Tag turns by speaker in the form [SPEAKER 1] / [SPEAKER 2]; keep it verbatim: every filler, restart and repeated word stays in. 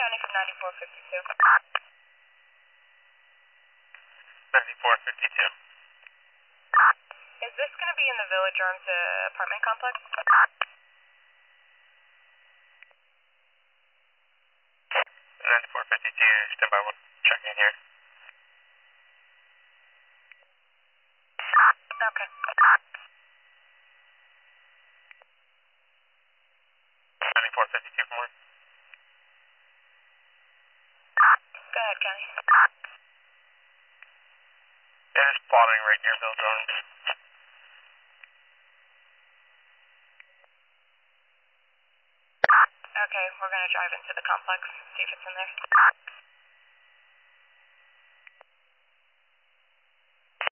[SPEAKER 1] County from ninety-four fifty-two.
[SPEAKER 2] ninety-four fifty-two.
[SPEAKER 1] Is this going to be in the Village Arms uh, apartment complex?
[SPEAKER 2] ninety-four fifty-two, stand by one, checking here.
[SPEAKER 1] Okay.
[SPEAKER 2] ninety-four fifty-two from where?
[SPEAKER 1] Go ahead, County.
[SPEAKER 2] Yeah, just plotting right near Village Arms.
[SPEAKER 1] Okay, we're going to drive into the complex, see if it's in there.